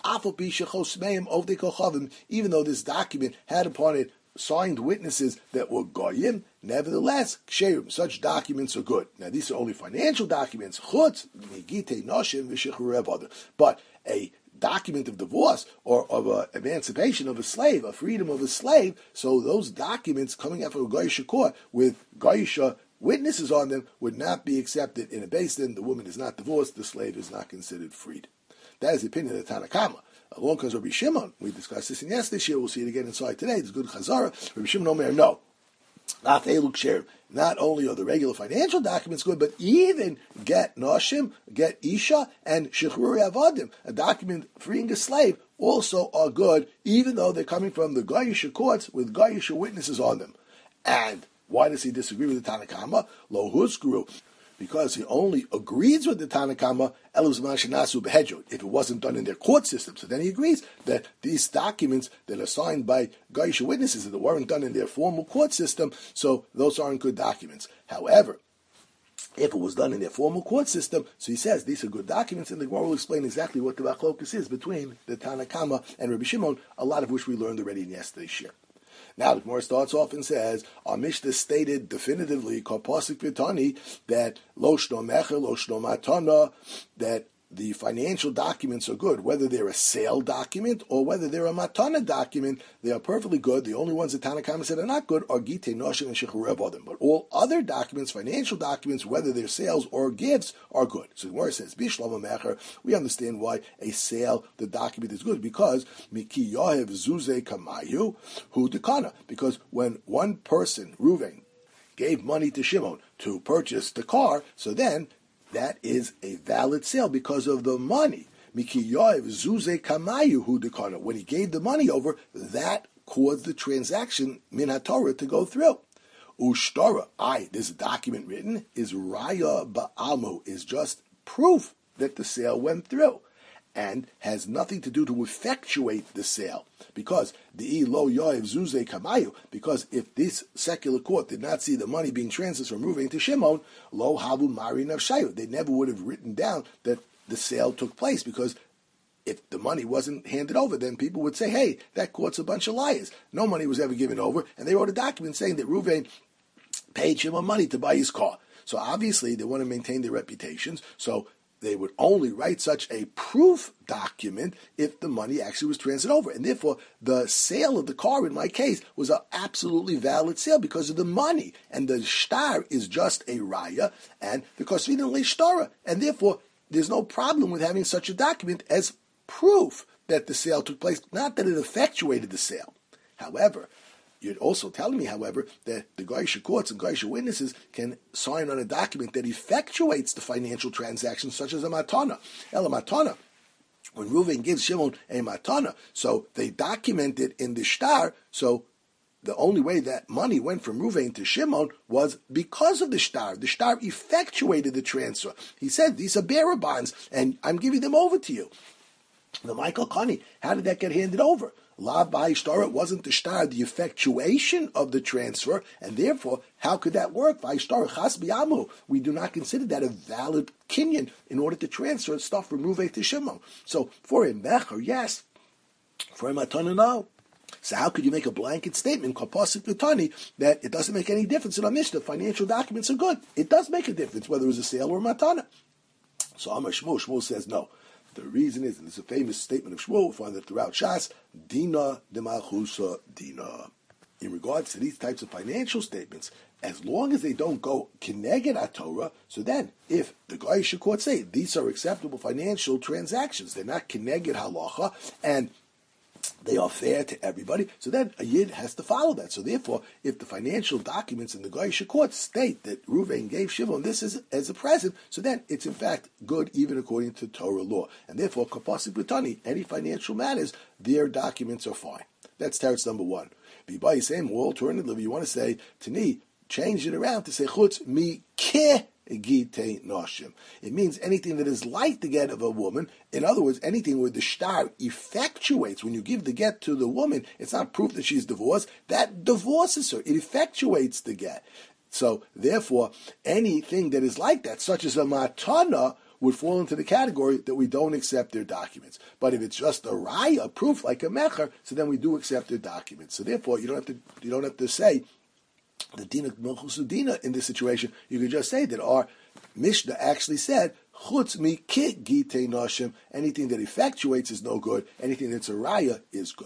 even though this document had upon it signed witnesses that were Goyim, nevertheless, ksherim, such documents are good. Now these are only financial documents, chutz, migite noshim v'shichrei avodah. But a document of divorce or of a emancipation of a slave, a freedom of a slave, so those documents coming out from a Goyish court with Goyish witnesses on them would not be accepted in a Beis Din. The woman is not divorced, the slave is not considered freed. That is the opinion of the Tanakama. Along comes Rabbi Shimon. We discussed this in yesterday's year. We'll see it again inside today. It's good Chazara. Rabbi Shimon Omer, no. Not Not only are the regular financial documents good, but even get Noshim, get Isha, and Shichruri Avadim, a document freeing a slave, also are good, even though they're coming from the Goyish courts with Goyish witnesses on them. And why does he disagree with the Tanakama? Lo Huskuru. Because he only agrees with the Tanakama, if it wasn't done in their court system. So then he agrees that these documents that are signed by Goyish witnesses that weren't done in their formal court system, so those aren't good documents. However, if it was done in their formal court system, so he says these are good documents, and the Gemara will explain exactly what the Machlokus is between the Tanakama and Rabbi Shimon, a lot of which we learned already in yesterday's shir. Now the Gemara starts off and says, our Mishnah stated definitively, Kopasik Vitani, that Lo Shno Mecher, Lo Shno Matana, that the financial documents are good, whether they're a sale document or whether they're a matana document, they are perfectly good. The only ones that Tanakama said are not good are Gite, Noshim, and Shichrei Avodim. But all other documents, financial documents, whether they're sales or gifts, are good. So the Gemara says, Bishlama Mecher, we understand why a sale, the document is good, because Miki Yohev Zuze Kamayu Hu Dekana. Because when one person, Reuven, gave money to Shimon to purchase the car, so then that is a valid sale because of the money. When he gave the money over, that caused the transaction min haTorah to go through. Ushtara, I, this document written, is raya ba'almu, is just proof that the sale went through, and has nothing to do to effectuate the sale. Because the lo yoev zuze kamayu, because if this secular court did not see the money being transferred from Reuven to Shimon, lo havu mari nafshayu, they never would have written down that the sale took place, because if the money wasn't handed over, then people would say, hey, that court's a bunch of liars. No money was ever given over, and they wrote a document saying that Reuven paid Shimon money to buy his car. So obviously they want to maintain their reputations, so they would only write such a proof document if the money actually was transferred over. And therefore, the sale of the car, in my case, was an absolutely valid sale because of the money. And the shtar is just a raya, and the kosvidin leishtara. And therefore, there's no problem with having such a document as proof that the sale took place, not that it effectuated the sale. However, you're also telling me, however, that the Goyish courts and Goyish witnesses can sign on a document that effectuates the financial transaction, such as a matana. El matana, when Reuven gives Shimon a matana, so they document it in the shtar, so the only way that money went from Reuven to Shimon was because of the shtar. The shtar effectuated the transfer. He said, these are bearer bonds, and I'm giving them over to you. The Michael Kani, how did that get handed over? La by shtar, it wasn't the shtar, the effectuation of the transfer, and therefore, how could that work? By shtar chas bi'amu, we do not consider that a valid kinyan in order to transfer stuff from Reuven to Shimon. So for a mecher, yes. For a matana, no. So how could you make a blanket statement, kapasik v'tani, that it doesn't make any difference in our Mishnah? Financial documents are good. It does make a difference whether it's a sale or a matana. So Amar Shmuel, Shmuel says no. The reason is, and it's a famous statement of Shmuel, we find that throughout Shas, Dina de Malchusa Dina. In regards to these types of financial statements, as long as they don't go Kineged HaTorah, so then if the Goyish court say these are acceptable financial transactions, they're not Kineged Halacha, and they are fair to everybody, so then a Yid has to follow that. So therefore, if the financial documents in the Goyish court state that Reuven gave Shimon this as, as a present, so then it's in fact good even according to Torah law. And therefore, Kapasi B'tani, any financial matters, their documents are fine. That's teretz number one. By saying, well, alternatively, you want to say, Tani, change it around to say, Chutz mi ke gite noshim. It means anything that is like the get of a woman. In other words, anything where the shtar effectuates. When you give the get to the woman, it's not proof that she's divorced. That divorces her. It effectuates the get. So, therefore, anything that is like that, such as a matana, would fall into the category that we don't accept their documents. But if it's just a raya, a proof like a mecher, so then we do accept their documents. So therefore, you don't have to you don't have to say the dina melchusu dina in this situation. You could just say that our Mishnah actually said chutz mi ki gite noshim. Anything that effectuates is no good. Anything that's a raya is good.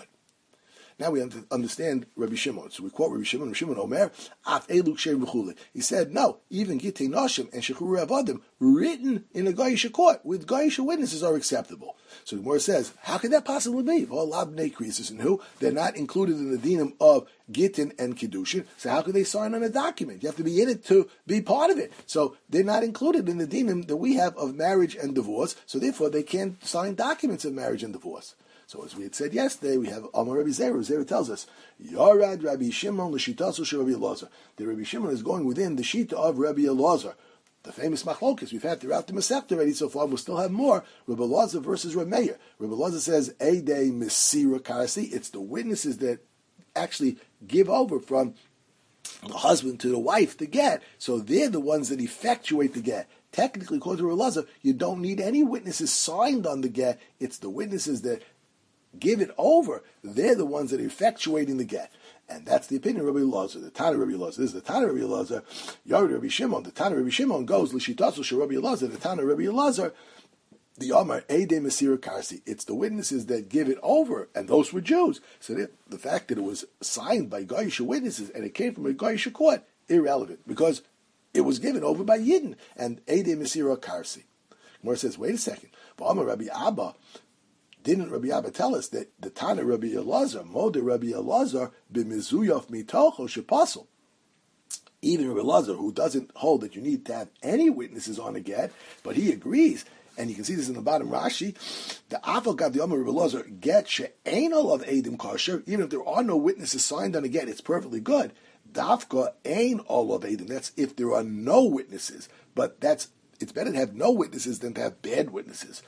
Now we understand Rabbi Shimon. So we quote Rabbi Shimon, Rabbi Shimon Omer, Af elu ksher v'chule. He said, no, even Gitei Noshim and Shechuru Avadim, written in a Goyish court with Goyish witnesses are acceptable. So the Gemara says, how could that possibly be? Well, Labnei Krisis and who? They're not included in the dinam of Gittin and Kiddushin. So how could they sign on a document? You have to be in it to be part of it. So they're not included in the dinam that we have of marriage and divorce. So therefore they can't sign documents of marriage and divorce. So as we had said yesterday, we have Amar Rabbi Zera. Rabbi Zera tells us, Yarad Rabbi Shimon l'shitasu shel Rabbi Elazar. The Rabbi Shimon is going within the shita of Rabbi Elazar. The famous machlokas we've had throughout the Masechta already so far. We'll still have more. Rabbi Elazar versus Rabbi Meir. Rabbi Elazar says, Eidei Mesira Karasi. It's the witnesses that actually give over from the husband to the wife the get. So they're the ones that effectuate the get. Technically, according to Rabbi Elazar, you don't need any witnesses signed on the get. It's the witnesses that give it over, they're the ones that are effectuating the get. And that's the opinion of Rabbi Elazar, the Tana Rabbi Elazar. This is the Tana Rabbi Elazar. Yared Rabbi Shimon, the Tana Rabbi Shimon goes, L'shitasu shel Rabbi Elazar, the Tana Rabbi Elazar, the Amar, Eidei Mesira Karsi. It's the witnesses that give it over, and those were Jews. So that the fact that it was signed by Goyish witnesses, and it came from a Goyish court, irrelevant, because it was given over by Yidden, and Eidei Mesira Karsi. Gemara says, wait a second, Amar Rabbi Abba, didn't Rabbi Abba tell us that the Tana Rabbi Elazar, Mode Rabbi Elazar, b'mizuyaf mitocho shepasul? Even Rabbi Elazar, who doesn't hold that you need to have any witnesses on a get, but he agrees, and you can see this in the bottom Rashi, the Afal Gav the Rabbi Elazar get she'enol of Eidim kosher, even if there are no witnesses signed on a get, it's perfectly good. Dafka ain all of Eidim. That's if there are no witnesses, but that's it's better to have no witnesses than to have bad witnesses.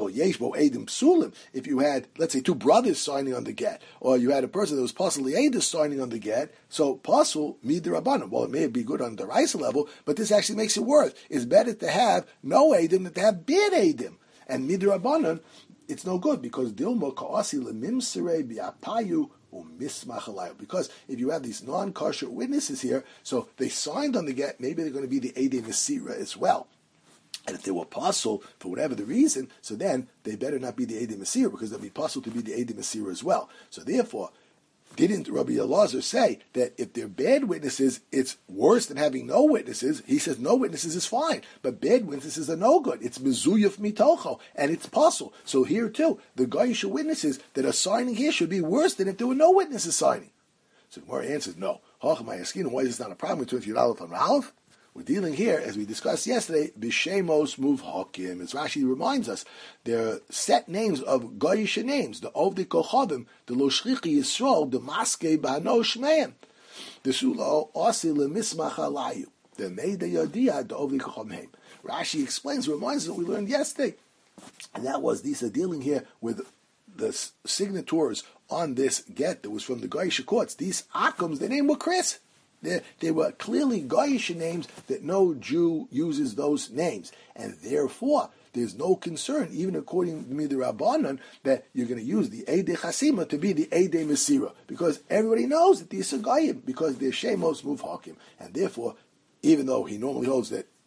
If you had, let's say, two brothers signing on the get, or you had a person that was pasul li'edus signing on the get, so pasul midrabanan. Well, it may be good on the Raisa level, but this actually makes it worse. It's better to have no edim than to have bad edim. And midrabanan, it's no good because dilma ka'asi lemimsere bi'apayu. Because if you have these non-kosher witnesses here, so they signed on the get, maybe they're going to be the Eidei Mesira as well. And if they were pasul for whatever the reason, so then they better not be the Eidei Mesira because they'll be pasul to be the Eidei Mesira as well. So therefore, didn't Rabbi Elazar say that if they're bad witnesses, it's worse than having no witnesses? He says no witnesses is fine, but bad witnesses are no good. It's mezuyaf mitocho, and it's pasul. So here too, the Goyish witnesses that are signing here should be worse than if there were no witnesses signing. So the Gemara answers no. Why is this not a problem with Yud Aleph and Aleph? We're dealing here, as we discussed yesterday, b'shemos muvhakim. As Rashi reminds us, there are set names of Goyish names, the Ovdi Kochavim, the Loshrichi Yisrael, the Maske B'hano Shmeim, the Sulo Osi Lemismach Alayu, the Meida Yodia, the Ovdi Kochavim. Rashi explains, reminds us what we learned yesterday, and that was these are dealing here with the signatories on this get that was from the Goyish courts. These Akums, their name were Chris. They, they were clearly Goyish names that no Jew uses those names. And therefore, there's no concern, even according to Midrabanan, that you're going to use the Eidei Chasima to be the Eidei Mesira. Because everybody knows that these are Goyim, because they're Shemos Muvhakim. And therefore, even though he normally holds that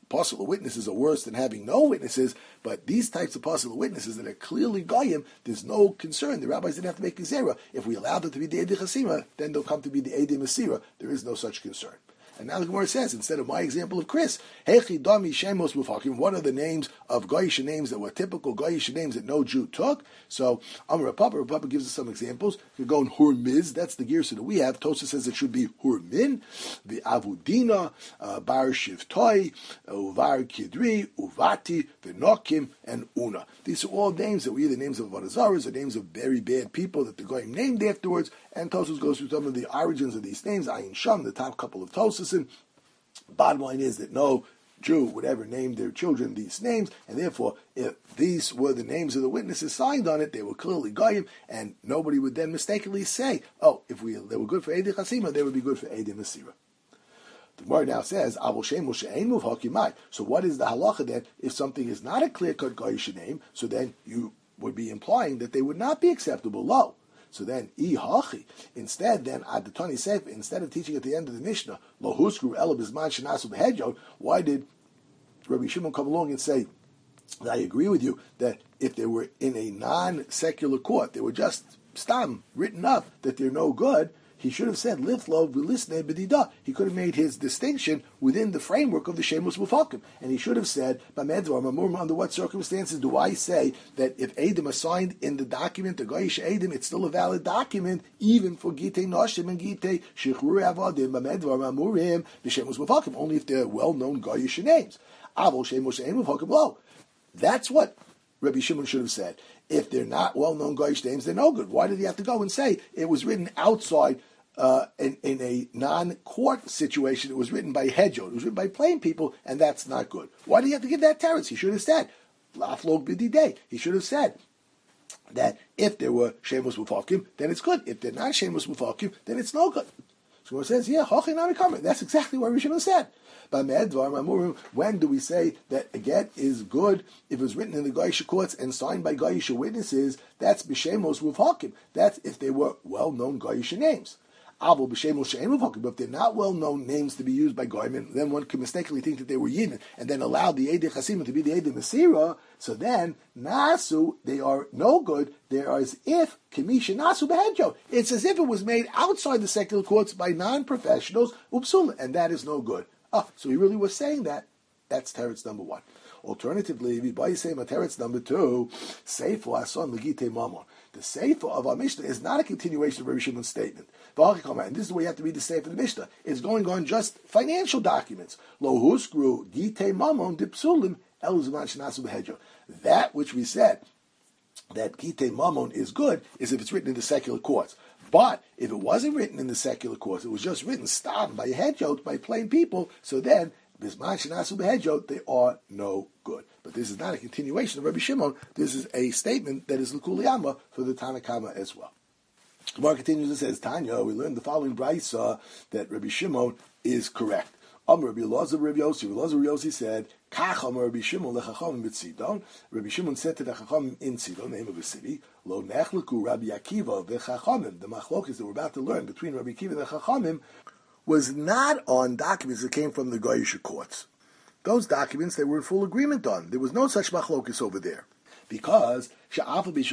possible witnesses are worse than having no witnesses, but these types of possible witnesses that are clearly goyim, there's no concern. The rabbis didn't have to make a zera. If we allow them to be the Eidei Chasima, then they'll come to be the Eidei Masira. There is no such concern. And now the Gemara says, instead of my example of Chris, Hechi Dami Shemos Mufakim, what are the names of Goyish names that were typical Goyish names that no Jew took? So, Amar Papa, Papa gives us some examples. You go in Hurmiz, that's the Girsa that we have. Tosa says it should be Hurmin, the Avudina, uh, Bar Shivtoi, Uvar Kidri, Uvati, the Nokim, and Una. These are all names that were either names of Avodazaras or names of very bad people that the Goyim named afterwards. And Tosus goes through some of the origins of these names. Ayin Sham, the top couple of Tosus. Bottom line is that no Jew would ever name their children these names, and therefore, if these were the names of the witnesses signed on it, they were clearly goyim, and nobody would then mistakenly say, "Oh, if we they were good for Eidei Chasima, they would be good for Eidei Masira." The Gemara now says, "Avol shemu she'ein muvhakimai." So, what is the halacha then? If something is not a clear-cut goyish name, so then you would be implying that they would not be acceptable. Lo. So then, ihachi. Instead, then, at the Tani Sefer, instead of teaching at the end of the Mishnah, lo huskru ela bizman shenasu behedyon, why did Rabbi Shimon come along and say, I agree with you, that if they were in a non-secular court, they were just stam, written up, that they're no good, he should have said, Lithlo v'lisnei b'dida. He could have made his distinction within the framework of the Shemus Mufakim. And he should have said, Bamedvar, Mamur, under what circumstances do I say that if Eidim are signed in the document, the Goyish Eidim, it's still a valid document, even for Gitei Noshim and Gitei Shechrur Avadim, Bamedvar, Mamurim, the Shemus Mufakim, only if they're well-known Goyish names. Avol Shemus She'ein Mufakim, lo. That's what Rabbi Shimon should have said. If they're not well-known Goyish names, they're no good. Why did he have to go and say it was written outside uh, in, in a non-court situation? It was written by hedjot. It was written by plain people, and that's not good. Why did he have to give that teretz? He should have said, Laflog b'didei. He should have said that if there were Shemus Mufakim, then it's good. If they're not Shemus Mufakim, then it's no good. So it says, yeah, that's exactly what Rabbi Shimon said. When do we say that a get is good if it was written in the Goyish courts and signed by Goyish witnesses? That's b'shemos muvhakim. That's if they were well-known Goyish names. Avol b'shemos she'ein muvhakim. But if they're not well-known names to be used by Goyim, then one could mistakenly think that they were Yidden and then allow the Eidei Chasima to be the Eidei Masira. So then nasu, they are no good. They are as if kimisha nasu behedjo. It's as if it was made outside the secular courts by non-professionals upsula, and that is no good. Ah, so he really was saying that. That's teretz number one. Alternatively, Vibai say teretz number two, Seifo Ason Legite Mamon. The Seifo of our Mishnah is not a continuation of Rabbi Shimon's statement. And this is the way you have to read the Seifo of the Mishnah. It's going on just financial documents. Lo Huskru Gite Mamon Dipsulim Eluzman Shnasu Behedjo. That which we said that Gite Mamon is good is if it's written in the secular courts. But if it wasn't written in the secular courts, it was just written stopped by hedjot, by plain people, so then, bisman shenasu behedjot, they are no good. But this is not a continuation of Rabbi Shimon. This is a statement that is l'kuliyama for the Tanakama as well. The Gemara continues and says, Tanya, we learned the following brayso that Rabbi Shimon is correct. Amar Rabbi Elazar Rabbi Yossi. Rabbi Elazar Rabbi Yossi said, Kach Amar Rabbi Shimon lechacham b'tzidon. Rabbi Shimon said to the chacham in Tzidon, name of a city, Lo nechleku Rabbi Akiva v'chachamim. The machlokes that we're about to learn between Rabbi Akiva and the chachamim was not on documents that came from the Goyish courts. Those documents they were in full agreement on. There was no such machlokes over there. Because both the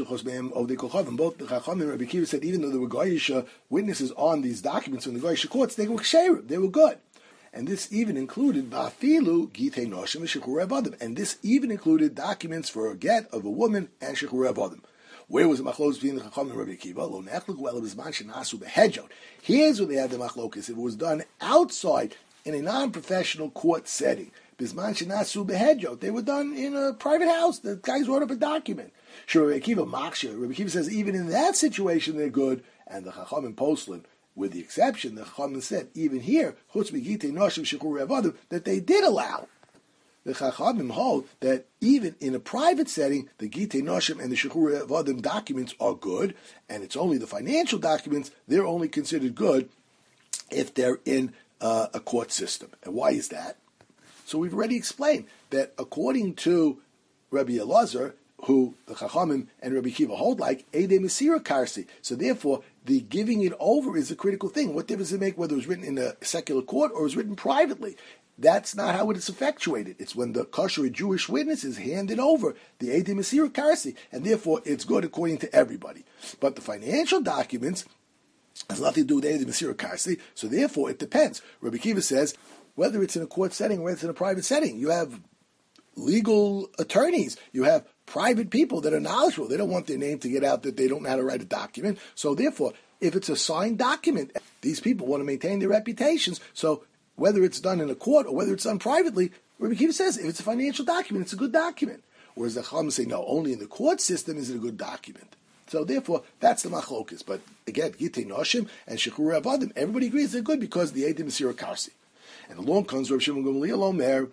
Chacham and Rabbi Akiva said even though there were Goyish witnesses on these documents from the Goyish courts, they were ksherim, they were good. And this even included Ba'afilu Gitei Noshim and Shechrur Avadim. And this even included documents for a get of a woman and Shechrur Avadim. Where was the machlokas between the Chacham and Rabbi Akiva? Lo nechleku ela b'zman shenasu behedjot. Here's where they had the machlokas. If it was done outside in a non-professional court setting, b'zman shenasu behedjot, they were done in a private house. The guys wrote up a document. Sure, Rabbi Akiva maksha. Rabbi Akiva says even in that situation they're good. And the Chacham and Postlin, with the exception, the Chacham said, even here, chutz migitei noshim shechrur avadim, that they did allow. The Chachamim hold that even in a private setting, the Gitei Noshim and the Shechrur Avadim documents are good, and it's only the financial documents, they're only considered good if they're in uh, a court system. And why is that? So we've already explained that according to Rabbi Elazar, who the Chachamim and Rabbi Akiva hold like, Eidei Masira Karsi. So therefore, the giving it over is a critical thing. What difference does it make whether it was written in a secular court or it was written privately? that's not how it's effectuated. It's when the kosher Jewish witness is handed over the Edim Mesira Karsi, and therefore it's good according to everybody. But the financial documents has nothing to do with Edim Mesira Karsi, so therefore it depends. Rabbi Kiva says, whether it's in a court setting or whether it's in a private setting, you have legal attorneys, you have private people that are knowledgeable. They don't want their name to get out that they don't know how to write a document. So therefore, if it's a signed document, these people want to maintain their reputations. So whether it's done in a court or whether it's done privately, Rabbi Kiva says if it's a financial document, it's a good document. Whereas the Chacham say, no, only in the court system is it a good document. So therefore, that's the machlokas. But again, Gitei Noshim and Shechur Avadim, everybody agrees they're good because the Edim Mesira Karsi. And along comes Rabbi Shimon Gamliel Omer,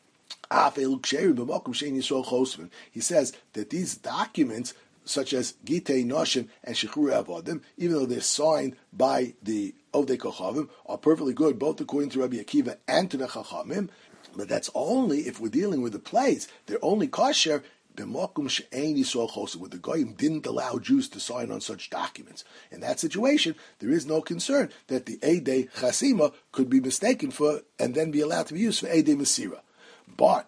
he says that these documents, such as Gitei Noshim and Shechur Avadim, even though they're signed by the Ovdei Kochavim, are perfectly good, both according to Rabbi Akiva and to the Chachamim. But that's only if we're dealing with the place. They're only kosher b'makom she'ein Yisrael chosed, where the Goyim didn't allow Jews to sign on such documents. In that situation, there is no concern that the Eidei Chasima could be mistaken for and then be allowed to be used for Eidei Mesira. But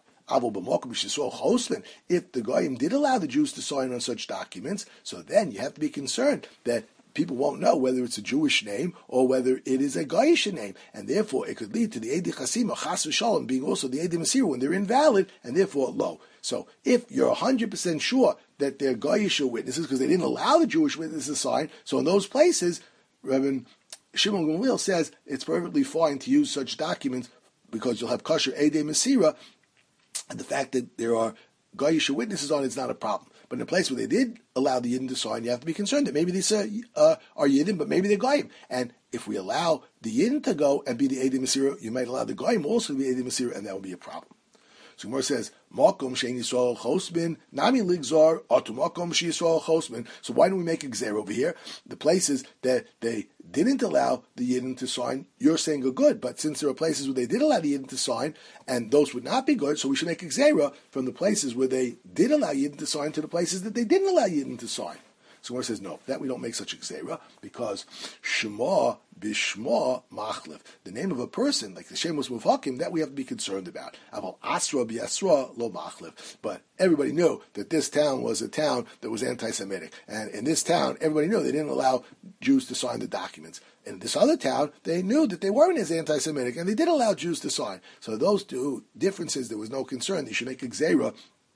if the Goyim did allow the Jews to sign on such documents, so then you have to be concerned that people won't know whether it's a Jewish name or whether it is a Goyish name, and therefore it could lead to the Eidei Chasima Chas v'Shalom being also the Eidei Mesira when they're invalid and therefore low. So if you're one hundred percent sure that they're Goyish witnesses because they didn't allow the Jewish witnesses to sign, so in those places, Rabbi Shimon Gamliel says it's perfectly fine to use such documents because you'll have kosher Eidei Mesira, and the fact that there are Goyish witnesses on it is not a problem. But in a place where they did allow the Yidden to sign, you have to be concerned that maybe these uh, uh, are Yidden, but maybe they're Goyim. And if we allow the Yidden to go and be the Eidei Mesira, you might allow the Goyim also to be Eidei Mesira, and that would be a problem. So Gemara says, Makom she'ein Yisrael chosbin, nami ligzar, atu makom she Yisrael chosbin. So why don't we make a gzer over here? The places that they didn't allow the Yidden to sign, you're saying are good, but since there are places where they did allow the Yidden to sign, and those would not be good, so we should make a gzera from the places where they did allow Yidden to sign to the places that they didn't allow Yidden to sign. So Gemara says, no, that we don't make such a gzera, because Shema bishma machlif, the name of a person, like the Shem was Mufhakim, that we have to be concerned about. Aval asra bi'asra lo machlif. But everybody knew that this town was a town that was anti-Semitic. And in this town, everybody knew they didn't allow Jews to sign the documents. In this other town, they knew that they weren't as anti-Semitic, and they did allow Jews to sign. So those two differences, there was no concern. They should make a gzera.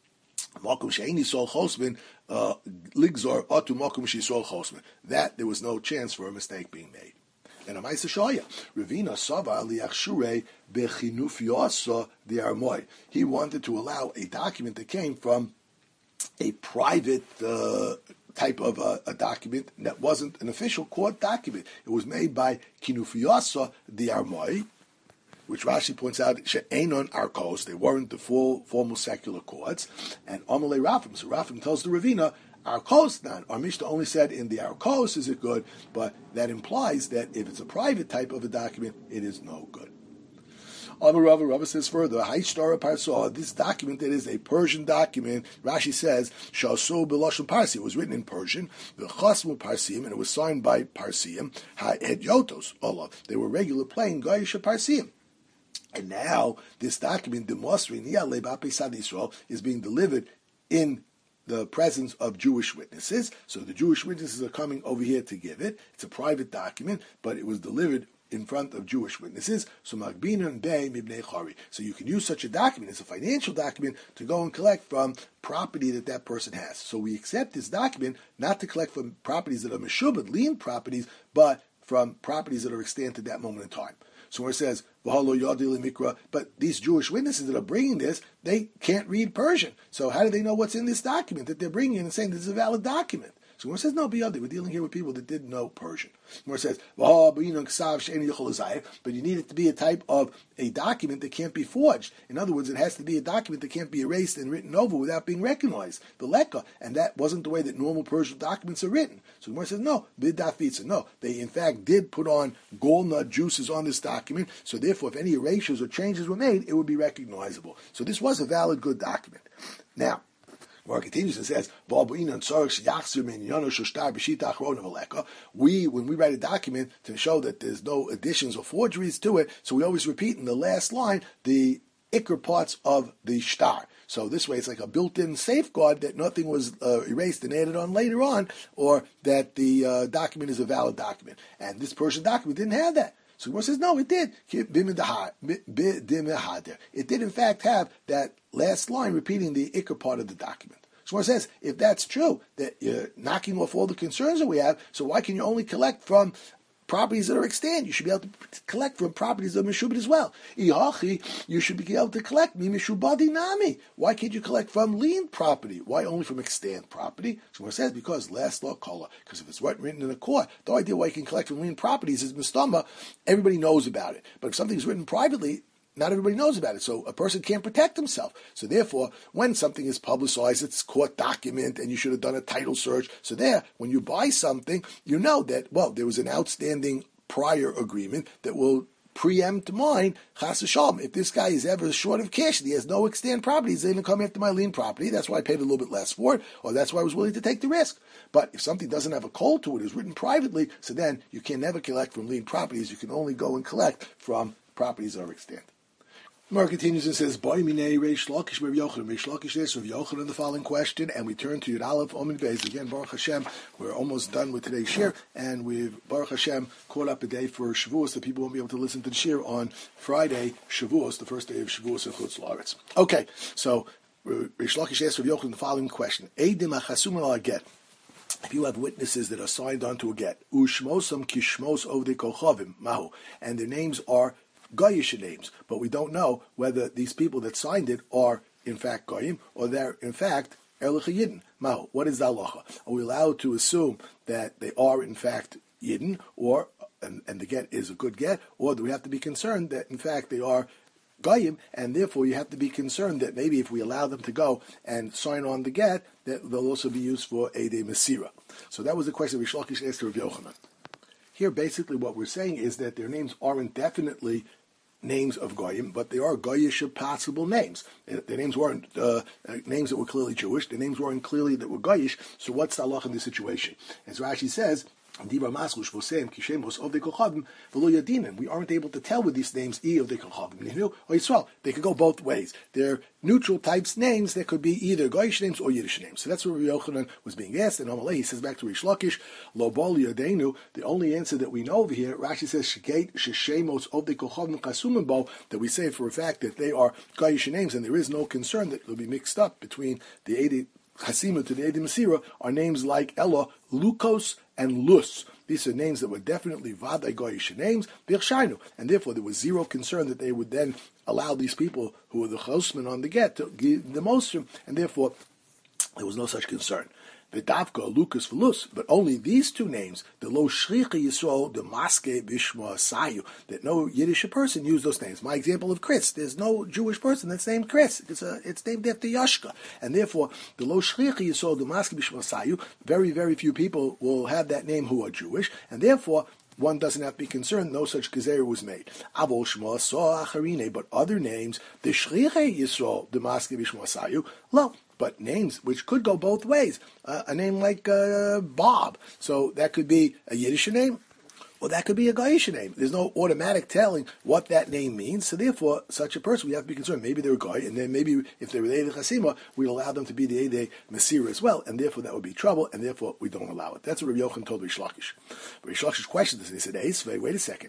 Makom she'ein Yisrael chosbin, ligzor atu makom she'Yisrael chosbin. That there was no chance for a mistake being made. And a Maisa Shaya, Ravina Sava liachshure bechinuf yosa the armoy. He wanted to allow a document that came from a private uh, type of uh, a document that wasn't an official court document. It was made by kinuf yosa the armoy, which Rashi points out, she'enon arkos, they weren't the full formal secular courts, and Amalei Rafim. So Rafim tells the Ravina, Arkos, not. Our Mishnah only said in the Arkos is it good, but that implies that if it's a private type of a document, it is no good. Amar Rava, Rava says further, Haishtara Parsa, this document that is a Persian document, Rashi says, Shasu B'Lashon Parsi, it was written in Persian, the Chasmu Parsim, and it was signed by Parsim, Ha'ed Yotos, Allah, they were regular plain Goyish Parsim. And now, this document, the Mosri Niyalei B'Apesad Yisrael, is being delivered in the presence of Jewish witnesses. So the Jewish witnesses are coming over here to give it. It's a private document, but it was delivered in front of Jewish witnesses. So Magbinan Bey Mibnei Chari. So you can use such a document, it's a financial document, to go and collect from property that that person has. So we accept this document not to collect from properties that are meshubad, lien properties, but from properties that are extant at that moment in time. So where it says, but these Jewish witnesses that are bringing this, they can't read Persian. So how do they know what's in this document that they're bringing and saying this is a valid document? So when it says no biyadi, we're dealing here with people that didn't know Persian. Where it says, but you need it to be a type of a document that can't be forged. In other words, it has to be a document that can't be erased and written over without being recognized. The lekka, and that wasn't the way that normal Persian documents are written. So Gemara says, no, bidafitza, no. They in fact did put on gold nut juices on this document, so therefore if any erasures or changes were made, it would be recognizable. So this was a valid, good document. Now, Or it continues and says, we, when we write a document to show that there's no additions or forgeries to it, so we always repeat in the last line the ikr parts of the shtar. So this way it's like a built-in safeguard that nothing was uh, erased and added on later on, or that the uh, document is a valid document. And this Persian document didn't have that. So Gemara says, no, it did. It did, in fact, have that last line repeating the ikr part of the document. So Gemara says, if that's true, that you're knocking off all the concerns that we have, so why can you only collect from properties that are extant? You should be able to collect from properties that are meshubad as well. You should be able to collect mi meshubadi nami. Why can't you collect from lien property? Why only from extant property? So it says because last law kola. Because if it's written in a court, the idea why you can collect from lien properties is mistama. Everybody knows about it. But if something's written privately, not everybody knows about it, so a person can't protect himself. So therefore, when something is publicized, it's court document, and you should have done a title search. So there, when you buy something, you know that, well, there was an outstanding prior agreement that will preempt mine, chas v'shalom. If this guy is ever short of cash, he has no extant property, he's going to come after my lien property. That's why I paid a little bit less for it, or that's why I was willing to take the risk. But if something doesn't have a call to it, it's written privately, so then you can never collect from lien properties. You can only go and collect from properties that are extant. Mar continues and says, "Boy minei Reish Lakish Rav Yochanan." Reish Lakish asks Rav Yochanan the following question, and we turn to Yud Aleph Omin Beis again. Baruch Hashem, we're almost done with today's shir, and we've Baruch Hashem caught up a day for Shavuos, so people won't be able to listen to the shir on Friday, Shavuos, the first day of Shavuos in Chutz La'aretz. Okay, so Reish Lakish asks Rav Yochanan the following question: Eidim achasum al get. If you have witnesses that are signed onto a get, ushmosam kishmos ovdei kochavim mahu, and their names are Goyish names, but we don't know whether these people that signed it are in fact Goyim or they're in fact Erlich Yidden. Mahu, what is the halacha? Are we allowed to assume that they are in fact Yidden, or and, and the get is a good get, or do we have to be concerned that in fact they are Goyim, and therefore you have to be concerned that maybe if we allow them to go and sign on the get, that they'll also be used for Eidei Mesira. So that was the question Reish Lakish asked to Rav Yochanan. Here, basically, what we're saying is that their names aren't definitely names of Goyim, but they are Goyish possible names. Their names weren't uh, names that were clearly Jewish. Their names weren't clearly that were Goyish. So what's the halach in this situation? As Rashi says, we aren't able to tell with these names e of the Kochavim or Yisrael. They could go both ways. They're neutral types names that could be either Goyish names or Yiddish names. So that's what Rabbi Yochanan was being asked. And Amalei, he says back to Rish Lakish, Lo bol yadenu. The only answer that we know over here, Rashi says Shegeit Sheshemos of the Kochavim Kasumim Bo, that we say for a fact that they are Goyish names, and there is no concern that they'll be mixed up between the Eidei Chasima to the Eidei Mesira, are names like Ella, Lukos, and Lus. These are names that were definitely Vadai Goyish names, Birshaynu, and therefore there was zero concern that they would then allow these people who were the Chosman on the get to give the Mosrim, and therefore there was no such concern. V'davka, Lucas, V'lus, but only these two names, the Lo Shricha Yisrael, the Maske Bishma Sayu, that no Yiddish person used those names. My example of Chris, there's no Jewish person that's named Chris. It's a, it's named after Yashka. And therefore, the Lo Shricha Yisrael, the Maske Bishma Sayu, very, very few people will have that name who are Jewish, and therefore, one doesn't have to be concerned, no such gezer was made. Avol Shma Sa Acharine, but other names, the Shricha Yisrael, the Maske Bishma Sayu, lo. But names which could go both ways. Uh, a name like uh, Bob. So that could be a Yiddish name, or that could be a Goyish name. There's no automatic telling what that name means. So therefore, such a person, we have to be concerned. Maybe they're a Goy, and then maybe if they were the Eidei Chasima, we'd allow them to be the Eidei Mesira as well, and therefore that would be trouble, and therefore we don't allow it. That's what Rabbi Yochanan told Rish Lakish. Rish Lakish questioned this, and he said, Eisvei, wait a second.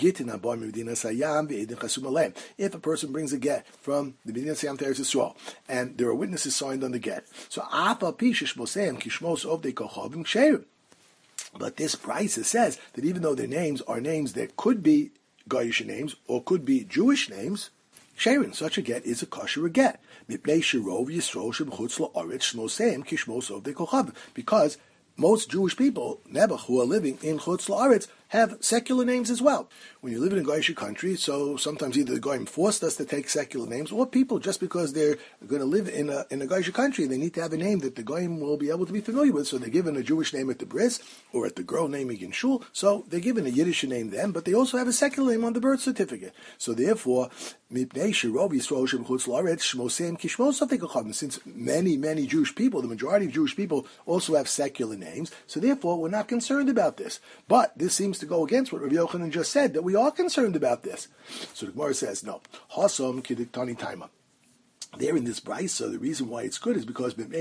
If a person brings a get from the Medina Sayam to Eretz Yisrael, and there are witnesses signed on the get, so Apa Pishish Mosem Kishmos of the Kochavim Ksherim. But this Brisa says that even though their names are names that could be Goyish names or could be Jewish names, Sharon, such a get is a kosher get. Because most Jewish people, Nebuch, who are living in Chutz La'aretz, have secular names as well. When you live in a Goyish country, so sometimes either the Goyim forced us to take secular names, or people, just because they're going to live in a in a Goyish country, they need to have a name that the Goyim will be able to be familiar with, so they're given a Jewish name at the bris, or at the girl naming in shul, so they're given a Yiddish name then, but they also have a secular name on the birth certificate. So therefore, since many, many Jewish people, the majority of Jewish people, also have secular names, so therefore we're not concerned about this. But this seems to go against what Rabbi Yochanan just said, that we are concerned about this. So the Gemara says, no. Hasom kidiktani taima. There in this brisa, the reason why it's good is because the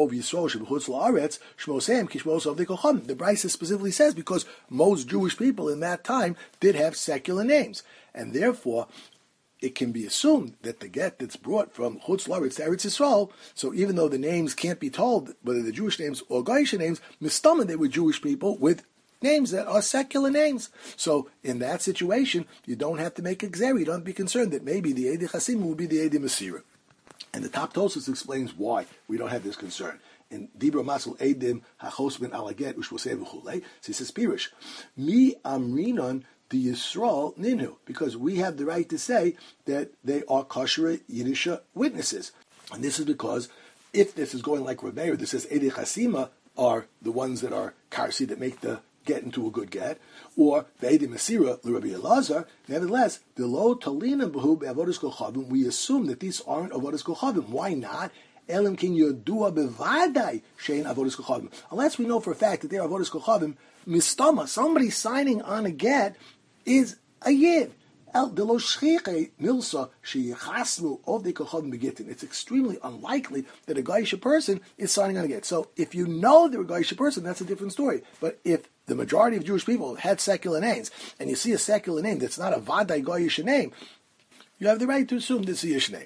brisa specifically says because most Jewish people in that time did have secular names, and therefore it can be assumed that the get that's brought from Chutz La'aretz to Eretz Yisrael, so even though the names can't be told whether they're Jewish names or Goyish names, mistama they were Jewish people with names that are secular names. So in that situation, you don't have to make a gzera. You don't have to be concerned that maybe the Eidei Chasim will be the Eidei Masira. And the top Tosfos explains why we don't have this concern. In Dibra Masel Eidim Hachos Ben Alaget Ushvosei V'chulei, so he says Pirish, Mi Amrinon the Yisrael Ninhu, because we have the right to say that they are kosher Yiddish witnesses. And this is because if this is going like Rebbeir, this says Eidei Chasima are the ones that are karsi, that make the get into a good get, or Ve'edim Masira, Rabbi Elazar, nevertheless, the lo talina b'hu be'avodas kochavim, we assume that these aren't avodas kochavim. Why not? Elim kin yodua bevadai shein avodas kochavim. Unless we know for a fact that they're avodas kochavim, mistama, somebody signing on a get is a yid. It's extremely unlikely that a Goyish person is signing on a get. So if you know they're a Goyish person, that's a different story. But if the majority of Jewish people had secular names, and you see a secular name that's not a Vadai Goyish name, you have the right to assume this is a Yish name.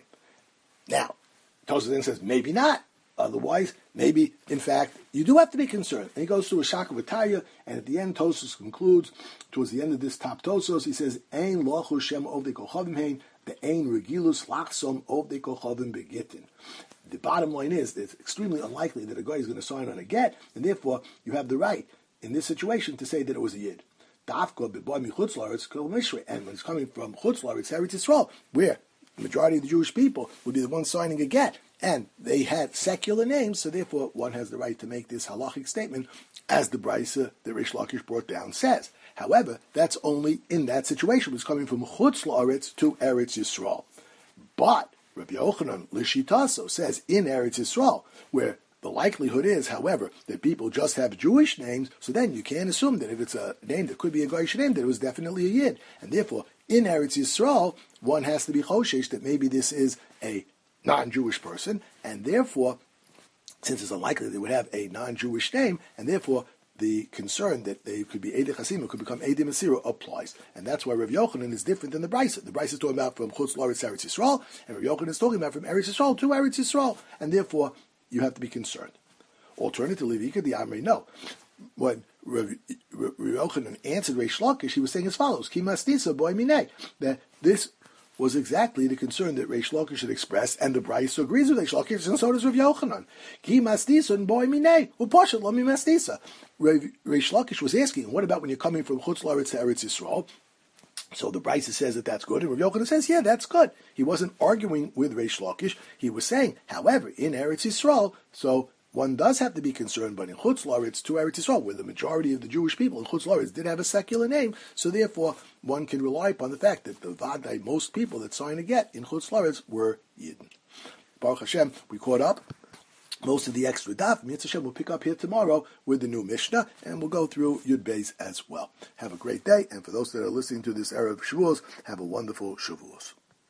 Now, Tosfos then says, maybe not. Otherwise, maybe, in fact, you do have to be concerned. And he goes through a Shaka V'Taya, and at the end, Tosfos concludes, towards the end of this top Tosfos, he says, Ein lochu shem ovdei kochavim hein, the ein regilus lachsom ovdei kochavim begitin. The bottom line is that it's extremely unlikely that a guy is going to sign on a get, and therefore, you have the right, in this situation, to say that it was a yid. Dafka b'boy mi chutz la'aretz kol mishrei, and when it's coming from chutz la'aretz, Eretz Yisrael, where the majority of the Jewish people would be the ones signing a get, and they had secular names, so therefore one has the right to make this halachic statement, as the brisa that Reish Lakish brought down says. However, that's only in that situation. It's coming from Chutz La'aretz to Eretz Yisrael. But Rabbi Yochanan Lishitaso says in Eretz Yisrael, where the likelihood is, however, that people just have Jewish names, so then you can't assume that if it's a name that could be a Goyish name, that it was definitely a Yid. And therefore, in Eretz Yisrael, one has to be choshesh that maybe this is a non-Jewish person, and therefore, since it's unlikely they would have a non-Jewish name, and therefore the concern that they could be Eidei Chasim, could become Eidei Masira applies. And that's why Rav Yochanan is different than the Brisa. The Brisa is talking about from Chutz La'aretz to Eretz Yisrael, and Rav Yochanan is talking about from Eretz Yisrael to Eretz Yisrael, and therefore you have to be concerned. Alternatively, Vika the Amrei, no. When Rav Yochanan answered Reish Lakish, he was saying as follows, Ki mastisa boy minei, that this was exactly the concern that Reish Lakish had expressed, and the Brisa agrees with Reish Lakish, and so does Rav Yochanan. Ki mastisa and boy minei, upashat lo mi mastisa. Reish Lakish was asking, what about when you're coming from Chutz La'aretz to Eretz Yisrael? So the Brisa says that that's good, and Rav Yochanan says, yeah, that's good. He wasn't arguing with Reish Lakish. He was saying, however, in Eretz Yisrael, so one does have to be concerned, but in Chutz La'aretz to Eretz Yisrael, where the majority of the Jewish people in Chutz La'aretz did have a secular name, so therefore one can rely upon the fact that the Vadai, most people that sign a get in Chutz La'aretz were Yidden. Baruch Hashem, we caught up most of the extra daf. Mitzvah Hashem will pick up here tomorrow with the new Mishnah, and we'll go through Yud Beis as well. Have a great day, and for those that are listening to this era of Shavuos, have a wonderful Shavuos.